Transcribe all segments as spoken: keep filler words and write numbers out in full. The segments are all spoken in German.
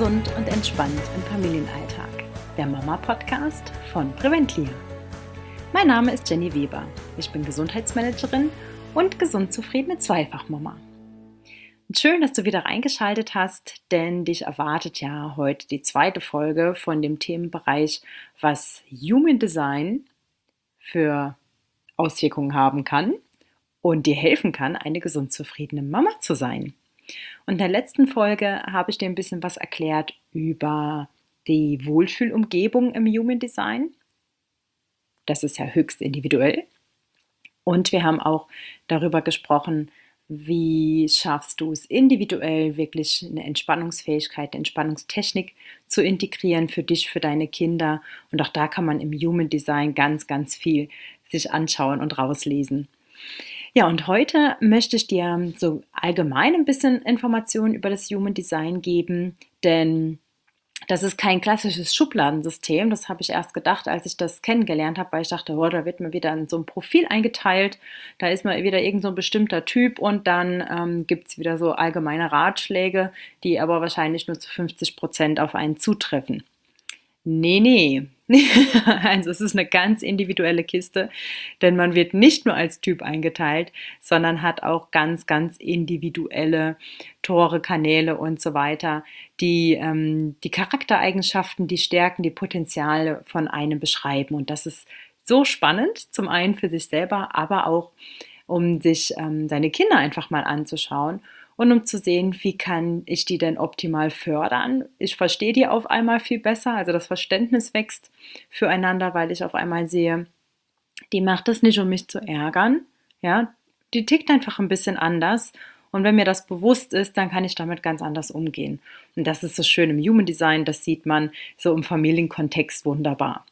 gesund und entspannt im Familienalltag. Der Mama-Podcast von Preventlia. Mein Name ist Jenny Weber. Ich bin Gesundheitsmanagerin und gesund zufriedene Zweifachmama. Und schön, dass du wieder eingeschaltet hast, denn dich erwartet ja heute die zweite Folge von dem Themenbereich, was Human Design für Auswirkungen haben kann und dir helfen kann, eine gesund zufriedene Mama zu sein. Und in der letzten Folge habe ich dir ein bisschen was erklärt über die Wohlfühlumgebung im Human Design. Das ist ja höchst individuell. Und wir haben auch darüber gesprochen, wie schaffst du es individuell wirklich eine Entspannungsfähigkeit, eine Entspannungstechnik zu integrieren für dich, für deine Kinder. Und auch da kann man im Human Design ganz, ganz viel sich anschauen und rauslesen. Ja, und heute möchte ich dir so allgemein ein bisschen Informationen über das Human Design geben, denn das ist kein klassisches Schubladensystem. Das habe ich erst gedacht, als ich das kennengelernt habe, weil ich dachte, oh, da wird mir wieder in so ein Profil eingeteilt, da ist mal wieder irgend so ein bestimmter Typ und dann ähm, gibt es wieder so allgemeine Ratschläge, die aber wahrscheinlich nur zu fünfzig Prozent auf einen zutreffen. Nee, nee. Also es ist eine ganz individuelle Kiste, denn man wird nicht nur als Typ eingeteilt, sondern hat auch ganz, ganz individuelle Tore, Kanäle und so weiter, die ähm, die Charaktereigenschaften, die Stärken, die Potenziale von einem beschreiben. Und das ist so spannend, zum einen für sich selber, aber auch um sich ähm, seine Kinder einfach mal anzuschauen. Und um zu sehen, wie kann ich die denn optimal fördern. Ich verstehe die auf einmal viel besser, also das Verständnis wächst füreinander, weil ich auf einmal sehe, die macht das nicht, um mich zu ärgern. Ja, die tickt einfach ein bisschen anders. Und wenn mir das bewusst ist, dann kann ich damit ganz anders umgehen. Und das ist so schön im Human Design, das sieht man so im Familienkontext wunderbar.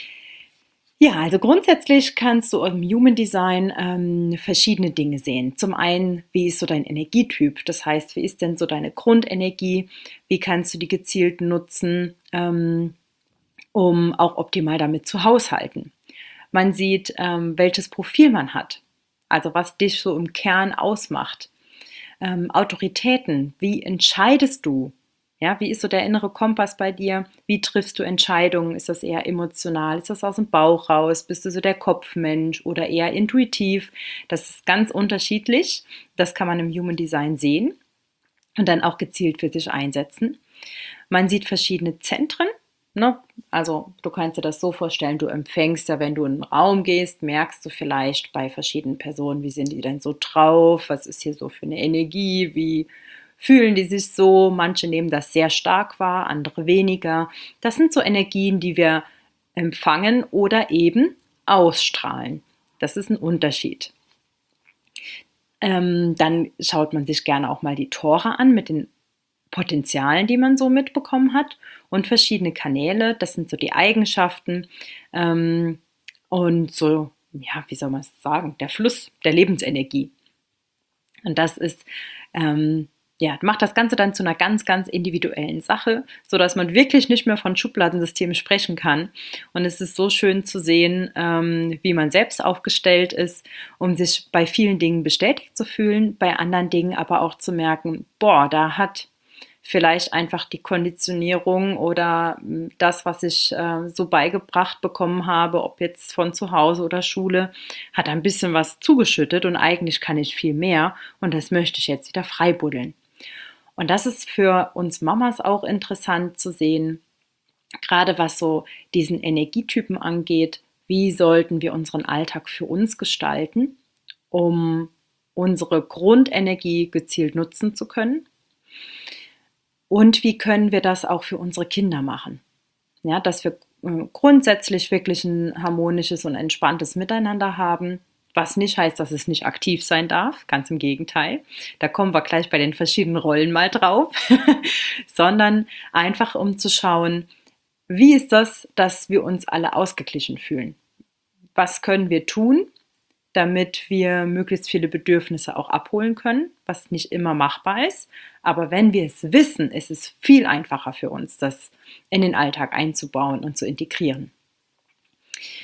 Ja, also grundsätzlich kannst du im Human Design ähm, verschiedene Dinge sehen. Zum einen, wie ist so dein Energietyp? Das heißt, wie ist denn so deine Grundenergie? Wie kannst du die gezielt nutzen, ähm, um auch optimal damit zu haushalten? Man sieht, ähm, welches Profil man hat, also was dich so im Kern ausmacht. Ähm, Autoritäten, wie entscheidest du? Ja, wie ist so der innere Kompass bei dir? Wie triffst du Entscheidungen? Ist das eher emotional? Ist das aus dem Bauch raus? Bist du so der Kopfmensch oder eher intuitiv? Das ist ganz unterschiedlich. Das kann man im Human Design sehen und dann auch gezielt für sich einsetzen. Man sieht verschiedene Zentren. Ne? Also du kannst dir das so vorstellen, du empfängst ja, wenn du in einen Raum gehst, merkst du vielleicht bei verschiedenen Personen, wie sind die denn so drauf? Was ist hier so für eine Energie? Wie fühlen die sich so? Manche nehmen das sehr stark wahr, andere weniger. Das sind so Energien, die wir empfangen oder eben ausstrahlen. Das ist ein Unterschied. Ähm, dann schaut man sich gerne auch mal die Tore an mit den Potenzialen, die man so mitbekommen hat und verschiedene Kanäle. Das sind so die Eigenschaften ähm, und so, ja, wie soll man es sagen, der Fluss der Lebensenergie. Und das ist ähm, ja, macht das Ganze dann zu einer ganz, ganz individuellen Sache, sodass man wirklich nicht mehr von Schubladensystemen sprechen kann. Und es ist so schön zu sehen, ähm, wie man selbst aufgestellt ist, um sich bei vielen Dingen bestätigt zu fühlen, bei anderen Dingen aber auch zu merken, boah, da hat vielleicht einfach die Konditionierung oder das, was ich äh, so beigebracht bekommen habe, ob jetzt von zu Hause oder Schule, hat ein bisschen was zugeschüttet und eigentlich kann ich viel mehr und das möchte ich jetzt wieder freibuddeln. Und das ist für uns Mamas auch interessant zu sehen, gerade was so diesen Energietypen angeht, wie sollten wir unseren Alltag für uns gestalten, um unsere Grundenergie gezielt nutzen zu können. Und wie können wir das auch für unsere Kinder machen? Ja, dass wir grundsätzlich wirklich ein harmonisches und entspanntes Miteinander haben, was nicht heißt, dass es nicht aktiv sein darf, ganz im Gegenteil. Da kommen wir gleich bei den verschiedenen Rollen mal drauf, sondern einfach um zu schauen, wie ist das, dass wir uns alle ausgeglichen fühlen? Was können wir tun, damit wir möglichst viele Bedürfnisse auch abholen können, was nicht immer machbar ist. Aber wenn wir es wissen, ist es viel einfacher für uns, das in den Alltag einzubauen und zu integrieren.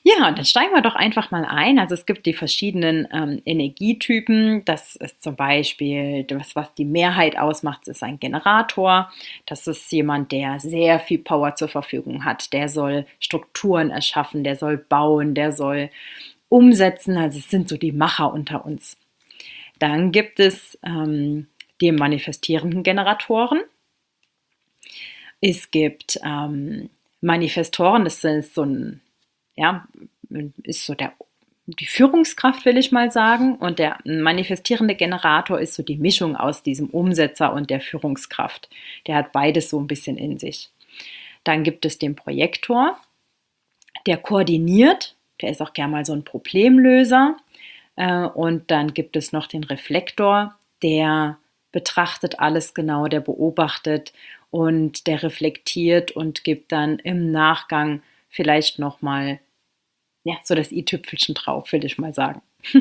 Ja, dann steigen wir doch einfach mal ein. Also es gibt die verschiedenen ähm, Energietypen. Das ist zum Beispiel, das, was die Mehrheit ausmacht, ist ein Generator. Das ist jemand, der sehr viel Power zur Verfügung hat. Der soll Strukturen erschaffen, der soll bauen, der soll umsetzen. Also es sind so die Macher unter uns. Dann gibt es ähm, die manifestierenden Generatoren. Es gibt ähm, Manifestoren, das ist so ein Ja, ist so der, die Führungskraft, will ich mal sagen. Und der manifestierende Generator ist so die Mischung aus diesem Umsetzer und der Führungskraft. Der hat beides so ein bisschen in sich. Dann gibt es den Projektor, der koordiniert. Der ist auch gerne mal so ein Problemlöser. Und dann gibt es noch den Reflektor, der betrachtet alles genau, der beobachtet und der reflektiert und gibt dann im Nachgang vielleicht nochmal ja, so das i-Tüpfelchen drauf, will ich mal sagen.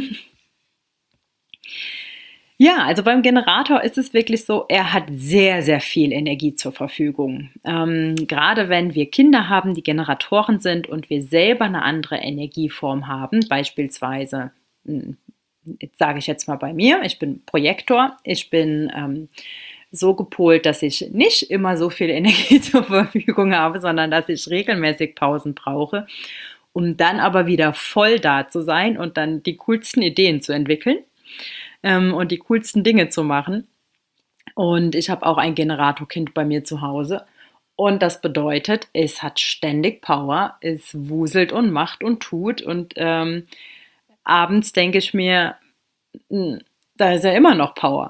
Ja, also beim Generator ist es wirklich so, er hat sehr, sehr viel Energie zur Verfügung. Ähm, gerade wenn wir Kinder haben, die Generatoren sind und wir selber eine andere Energieform haben, beispielsweise, jetzt sage ich jetzt mal bei mir, ich bin Projektor, ich bin ähm, so gepolt, dass ich nicht immer so viel Energie zur Verfügung habe, sondern dass ich regelmäßig Pausen brauche, um dann aber wieder voll da zu sein und dann die coolsten Ideen zu entwickeln ähm, und die coolsten Dinge zu machen. Und ich habe auch ein Generatorkind bei mir zu Hause. Und das bedeutet, es hat ständig Power, es wuselt und macht und tut. Und ähm, abends denke ich mir, da ist ja immer noch Power.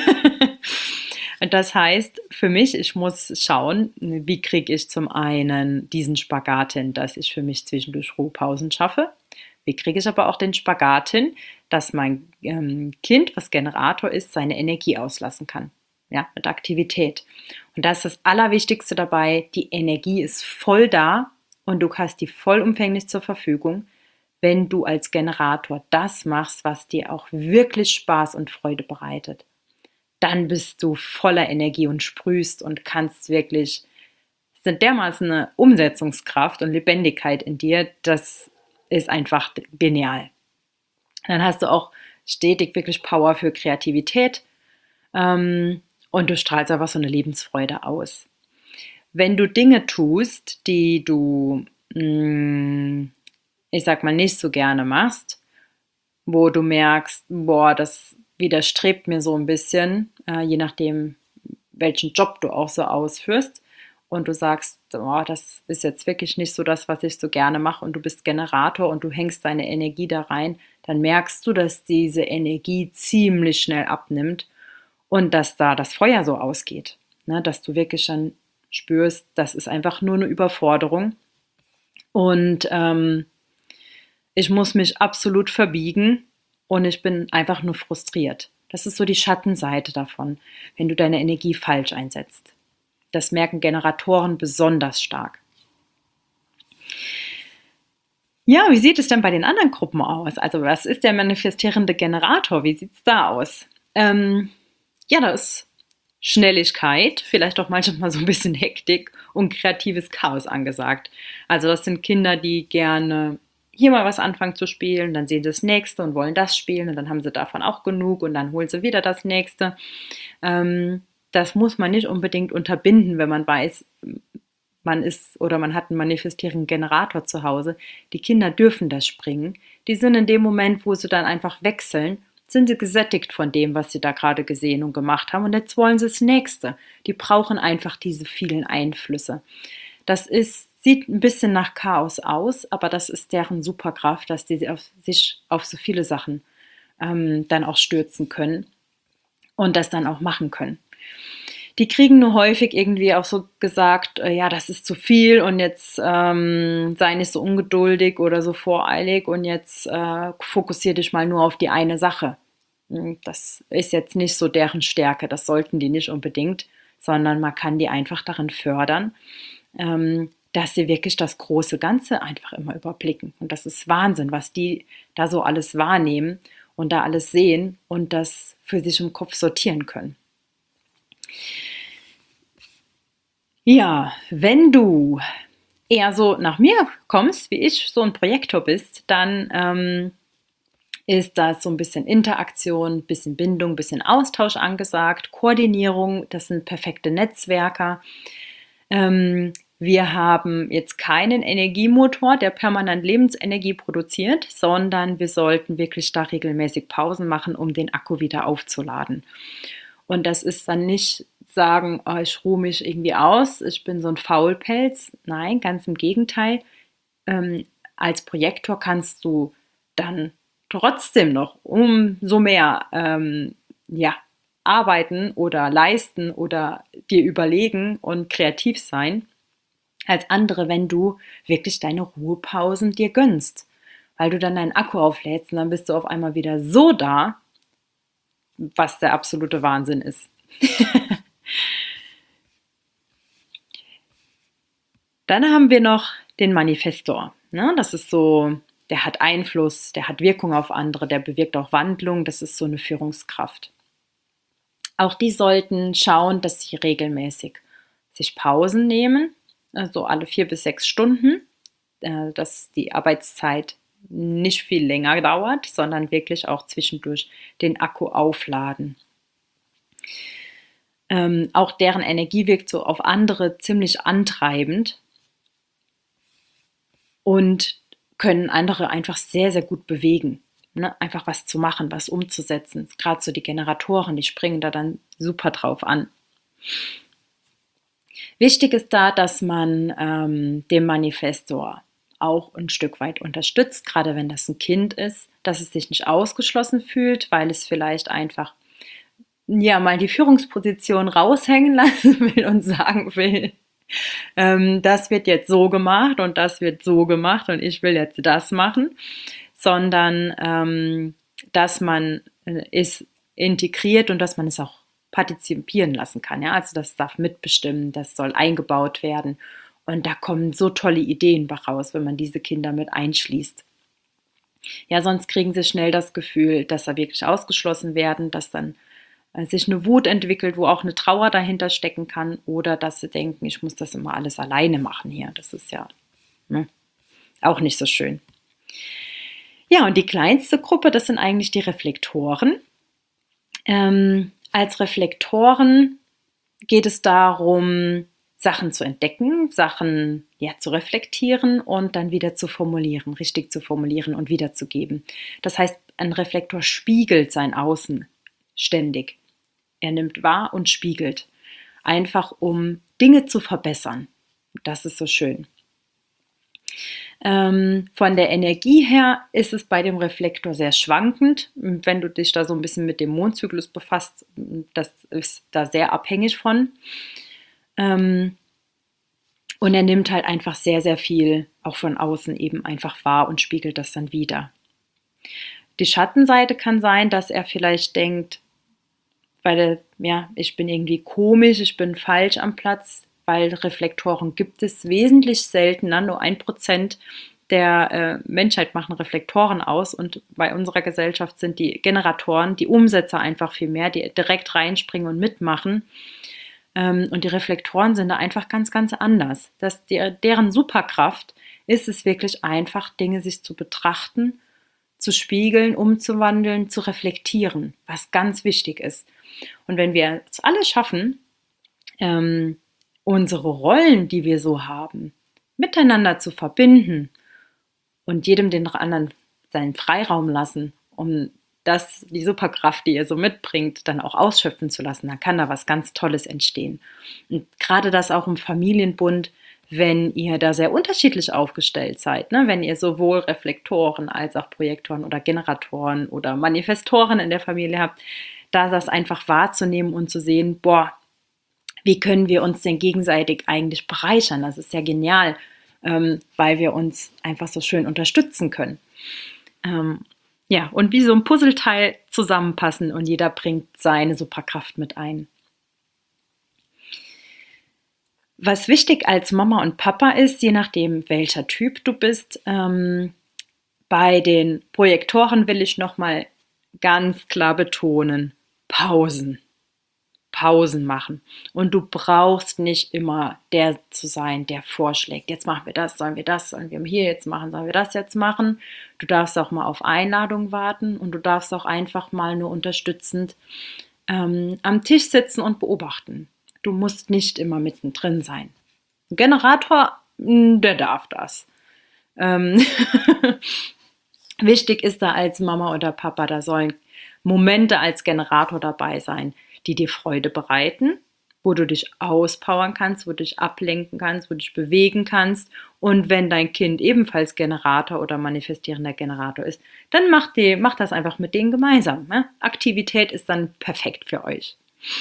Das heißt für mich, ich muss schauen, wie kriege ich zum einen diesen Spagat hin, dass ich für mich zwischendurch Ruhepausen schaffe. Wie kriege ich aber auch den Spagat hin, dass mein ähm, Kind, was Generator ist, seine Energie auslassen kann. Ja, mit Aktivität. Und da ist das Allerwichtigste dabei, die Energie ist voll da und du hast die vollumfänglich zur Verfügung, wenn du als Generator das machst, was dir auch wirklich Spaß und Freude bereitet. Dann bist du voller Energie und sprühst und kannst wirklich, es sind dermaßen eine Umsetzungskraft und Lebendigkeit in dir, das ist einfach genial. Dann hast du auch stetig wirklich Power für Kreativität ähm, und du strahlst einfach so eine Lebensfreude aus. Wenn du Dinge tust, die du, mh, ich sag mal, nicht so gerne machst, wo du merkst, boah, das widerstrebt mir so ein bisschen, äh, je nachdem, welchen Job du auch so ausführst. Und du sagst, oh, das ist jetzt wirklich nicht so das, was ich so gerne mache und du bist Generator und du hängst deine Energie da rein, dann merkst du, dass diese Energie ziemlich schnell abnimmt und dass da das Feuer so ausgeht. Ne? Dass du wirklich schon spürst, das ist einfach nur eine Überforderung. Und ähm, ich muss mich absolut verbiegen und ich bin einfach nur frustriert. Das ist so die Schattenseite davon, wenn du deine Energie falsch einsetzt. Das merken Generatoren besonders stark. Ja, wie sieht es denn bei den anderen Gruppen aus? Also was ist der manifestierende Generator? Wie sieht es da aus? Ähm, ja, da ist Schnelligkeit, vielleicht auch manchmal so ein bisschen Hektik und kreatives Chaos angesagt. Also das sind Kinder, die gerne hier mal was anfangen zu spielen, dann sehen sie das Nächste und wollen das spielen und dann haben sie davon auch genug und dann holen sie wieder das Nächste. Ähm, das muss man nicht unbedingt unterbinden, wenn man weiß, man ist oder man hat einen manifestierenden Generator zu Hause. Die Kinder dürfen das springen. Die sind in dem Moment, wo sie dann einfach wechseln, sind sie gesättigt von dem, was sie da gerade gesehen und gemacht haben und jetzt wollen sie das Nächste. Die brauchen einfach diese vielen Einflüsse. Das ist Sieht ein bisschen nach Chaos aus, aber das ist deren Superkraft, dass die auf sich auf so viele Sachen ähm, dann auch stürzen können und das dann auch machen können. Die kriegen nur häufig irgendwie auch so gesagt, äh, ja, das ist zu viel und jetzt ähm, sei nicht so ungeduldig oder so voreilig und jetzt äh, fokussier dich mal nur auf die eine Sache. Das ist jetzt nicht so deren Stärke, das sollten die nicht unbedingt, sondern man kann die einfach darin fördern, ähm, dass sie wirklich das große Ganze einfach immer überblicken. Und das ist Wahnsinn, was die da so alles wahrnehmen und da alles sehen und das für sich im Kopf sortieren können. Ja, wenn du eher so nach mir kommst, wie ich, so ein Projektor bist, dann ähm, ist da so ein bisschen Interaktion, ein bisschen Bindung, ein bisschen Austausch angesagt, Koordinierung, das sind perfekte Netzwerker. Ähm, wir haben jetzt keinen Energiemotor, der permanent Lebensenergie produziert, sondern wir sollten wirklich da regelmäßig Pausen machen, um den Akku wieder aufzuladen. Und das ist dann nicht sagen, oh, ich ruhe mich irgendwie aus, ich bin so ein Faulpelz. Nein, ganz im Gegenteil. Ähm, als Projektor kannst du dann trotzdem noch umso mehr ähm, ja, arbeiten oder leisten oder dir überlegen und kreativ sein als andere, wenn du wirklich deine Ruhepausen dir gönnst. Weil du dann deinen Akku auflädst und dann bist du auf einmal wieder so da, was der absolute Wahnsinn ist. Dann haben wir noch den Manifestor. Ne? Das ist so, der hat Einfluss, der hat Wirkung auf andere, der bewirkt auch Wandlung, das ist so eine Führungskraft. Auch die sollten schauen, dass sie regelmäßig sich Pausen nehmen, also alle vier bis sechs Stunden, äh, dass die Arbeitszeit nicht viel länger dauert, sondern wirklich auch zwischendurch den Akku aufladen. Ähm, auch deren Energie wirkt so auf andere ziemlich antreibend und können andere einfach sehr, sehr gut bewegen. Ne? Einfach was zu machen, was umzusetzen. Gerade so die Generatoren, die springen da dann super drauf an. Wichtig ist da, dass man ähm, den Manifestor auch ein Stück weit unterstützt, gerade wenn das ein Kind ist, dass es sich nicht ausgeschlossen fühlt, weil es vielleicht einfach ja mal die Führungsposition raushängen lassen will und sagen will, ähm, das wird jetzt so gemacht und das wird so gemacht und ich will jetzt das machen, sondern ähm, dass man äh, es integriert und dass man es auch partizipieren lassen kann. Ja? Also das darf mitbestimmen, das soll eingebaut werden. Und da kommen so tolle Ideen raus, wenn man diese Kinder mit einschließt. Ja, sonst kriegen sie schnell das Gefühl, dass sie wirklich ausgeschlossen werden, dass dann äh, sich eine Wut entwickelt, wo auch eine Trauer dahinter stecken kann, oder dass sie denken, ich muss das immer alles alleine machen hier. Das ist ja ne, auch nicht so schön. Ja, und die kleinste Gruppe, das sind eigentlich die Reflektoren. Ähm, als Reflektoren geht es darum, Sachen zu entdecken, Sachen ja, zu reflektieren und dann wieder zu formulieren, richtig zu formulieren und wiederzugeben. Das heißt, ein Reflektor spiegelt sein Außen ständig. Er nimmt wahr und spiegelt, einfach um Dinge zu verbessern. Das ist so schön. Ähm, von der Energie her ist es bei dem Reflektor sehr schwankend. Wenn du dich da so ein bisschen mit dem Mondzyklus befasst, das ist da sehr abhängig von. Ähm, und er nimmt halt einfach sehr, sehr viel auch von außen eben einfach wahr und spiegelt das dann wieder. Die Schattenseite kann sein, dass er vielleicht denkt, weil er, ja, ich bin irgendwie komisch, ich bin falsch am Platz, weil Reflektoren gibt es wesentlich seltener, nur ein Prozent der äh, Menschheit machen Reflektoren aus und bei unserer Gesellschaft sind die Generatoren, die Umsetzer einfach viel mehr, die direkt reinspringen und mitmachen. Ähm, und die Reflektoren sind da einfach ganz, ganz anders. Das, die, deren Superkraft ist es wirklich einfach, Dinge sich zu betrachten, zu spiegeln, umzuwandeln, zu reflektieren, was ganz wichtig ist. Und wenn wir es alle schaffen, ähm, unsere Rollen, die wir so haben, miteinander zu verbinden und jedem den anderen seinen Freiraum lassen, um das, die Superkraft, die ihr so mitbringt, dann auch ausschöpfen zu lassen, dann kann da was ganz Tolles entstehen. Und gerade das auch im Familienbund, wenn ihr da sehr unterschiedlich aufgestellt seid, ne? Wenn ihr sowohl Reflektoren als auch Projektoren oder Generatoren oder Manifestoren in der Familie habt, da das einfach wahrzunehmen und zu sehen, boah, wie können wir uns denn gegenseitig eigentlich bereichern? Das ist ja genial, ähm, weil wir uns einfach so schön unterstützen können. Ähm, ja, und wie so ein Puzzleteil zusammenpassen und jeder bringt seine Superkraft mit ein. Was wichtig als Mama und Papa ist, je nachdem welcher Typ du bist, ähm, bei den Projektoren will ich nochmal ganz klar betonen, Pausen. Pausen machen. Und du brauchst nicht immer der zu sein, der vorschlägt. Jetzt machen wir das, sollen wir das, sollen wir hier jetzt machen, sollen wir das jetzt machen. Du darfst auch mal auf Einladung warten und du darfst auch einfach mal nur unterstützend ähm, am Tisch sitzen und beobachten. Du musst nicht immer mittendrin sein. Ein Generator, der darf das. Ähm Wichtig ist da als Mama oder Papa, da sollen Momente als Generator dabei sein, die dir Freude bereiten, wo du dich auspowern kannst, wo du dich ablenken kannst, wo du dich bewegen kannst. Und wenn dein Kind ebenfalls Generator oder manifestierender Generator ist, dann mach, die, mach das einfach mit denen gemeinsam. Ne? Aktivität ist dann perfekt für euch.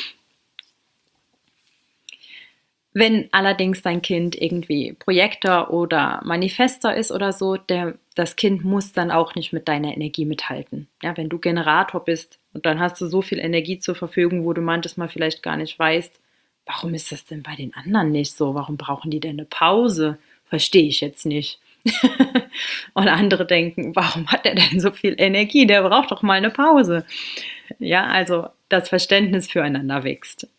Wenn allerdings dein Kind irgendwie Projektor oder Manifestor ist oder so, der, das Kind muss dann auch nicht mit deiner Energie mithalten. Ja, wenn du Generator bist und dann hast du so viel Energie zur Verfügung, wo du manches Mal vielleicht gar nicht weißt, warum ist das denn bei den anderen nicht so? Warum brauchen die denn eine Pause? Verstehe ich jetzt nicht. Und andere denken, warum hat er denn so viel Energie? Der braucht doch mal eine Pause. Ja, also das Verständnis füreinander wächst.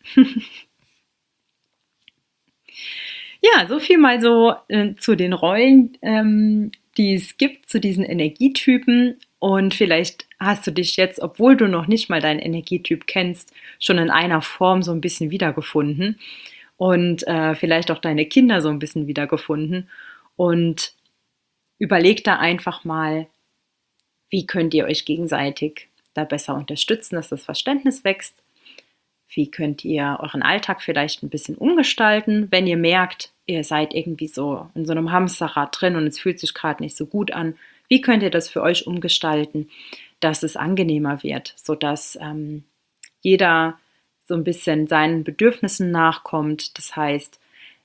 Ja, so viel mal so äh, zu den Rollen, ähm, die es gibt, zu diesen Energietypen. Und vielleicht hast du dich jetzt, obwohl du noch nicht mal deinen Energietyp kennst, schon in einer Form so ein bisschen wiedergefunden und äh, vielleicht auch deine Kinder so ein bisschen wiedergefunden. Und überleg da einfach mal, wie könnt ihr euch gegenseitig da besser unterstützen, dass das Verständnis wächst. Wie könnt ihr euren Alltag vielleicht ein bisschen umgestalten, wenn ihr merkt, ihr seid irgendwie so in so einem Hamsterrad drin und es fühlt sich gerade nicht so gut an. Wie könnt ihr das für euch umgestalten, dass es angenehmer wird, sodass ähm, jeder so ein bisschen seinen Bedürfnissen nachkommt. Das heißt,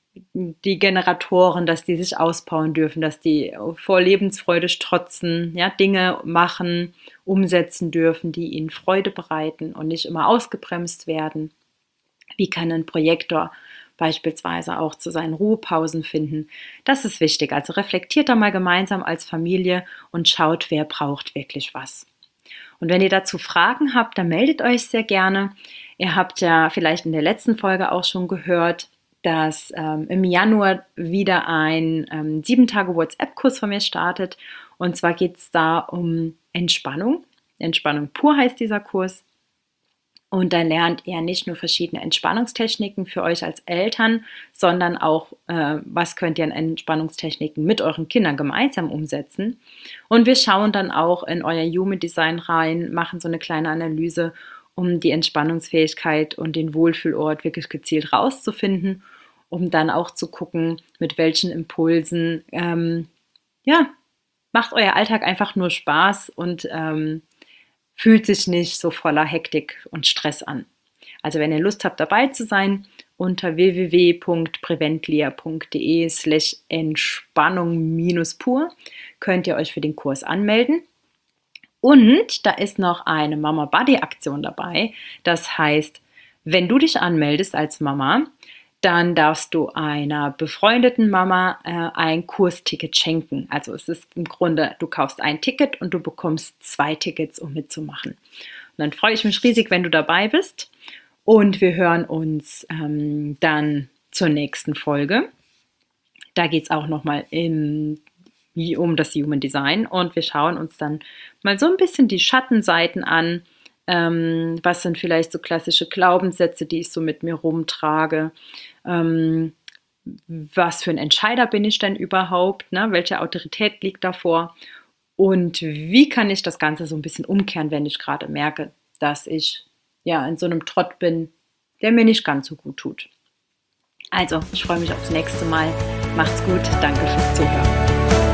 die Generatoren, dass die sich auspowern dürfen, dass die vor Lebensfreude strotzen, ja, Dinge machen, umsetzen dürfen, die ihnen Freude bereiten und nicht immer ausgebremst werden. Wie kann ein Projektor beispielsweise auch zu seinen Ruhepausen finden? Das ist wichtig. Also reflektiert da mal gemeinsam als Familie und schaut, wer braucht wirklich was. Und wenn ihr dazu Fragen habt, dann meldet euch sehr gerne. Ihr habt ja vielleicht in der letzten Folge auch schon gehört, dass ähm, im Januar wieder ein ähm, sieben Tage WhatsApp-Kurs von mir startet. Und zwar geht es da um Entspannung. Entspannung pur heißt dieser Kurs. Und da lernt ihr nicht nur verschiedene Entspannungstechniken für euch als Eltern, sondern auch, äh, was könnt ihr an Entspannungstechniken mit euren Kindern gemeinsam umsetzen. Und wir schauen dann auch in euer Human Design rein, machen so eine kleine Analyse, um die Entspannungsfähigkeit und den Wohlfühlort wirklich gezielt rauszufinden, um dann auch zu gucken, mit welchen Impulsen, ähm, ja, macht euer Alltag einfach nur Spaß und ähm, fühlt sich nicht so voller Hektik und Stress an. Also wenn ihr Lust habt, dabei zu sein, unter w w w punkt preventlia punkt d e slash Entspannung minus pur könnt ihr euch für den Kurs anmelden. Und da ist noch eine Mama-Buddy-Aktion dabei. Das heißt, wenn du dich anmeldest als Mama, dann darfst du einer befreundeten Mama äh, ein Kursticket schenken. Also es ist im Grunde, du kaufst ein Ticket und du bekommst zwei Tickets, um mitzumachen. Und dann freue ich mich riesig, wenn du dabei bist. Und wir hören uns ähm, dann zur nächsten Folge. Da geht es auch nochmal im um das Human Design und wir schauen uns dann mal so ein bisschen die Schattenseiten an. Ähm, was sind vielleicht so klassische Glaubenssätze, die ich so mit mir rumtrage? Ähm, was für ein Entscheider bin ich denn überhaupt? Ne? Welche Autorität liegt davor? Und wie kann ich das Ganze so ein bisschen umkehren, wenn ich gerade merke, dass ich ja in so einem Trott bin, der mir nicht ganz so gut tut? Also, ich freue mich aufs nächste Mal. Macht's gut. Danke fürs Zuhören.